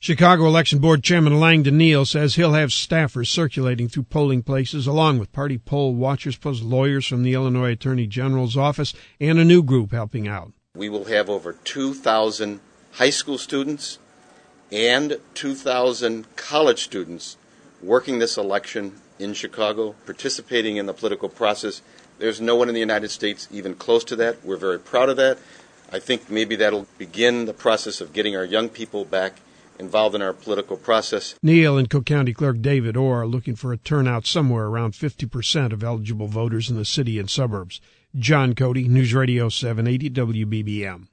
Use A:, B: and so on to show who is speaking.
A: Chicago Election Board Chairman Langdon Neal says he'll have staffers circulating through polling places along with party poll watchers plus lawyers from the Illinois Attorney General's office and a new group helping out.
B: We will have over 2,000 high school students and 2,000 college students working this election in Chicago, participating in the political process. There's no one in the United States even close to that. We're very proud of that. I think maybe that'll begin the process of getting our young people back involved in our political process.
A: Neal and Cook County Clerk David Orr are looking for a turnout somewhere around 50% of eligible voters in the city and suburbs. John Cody, News Radio 780 WBBM.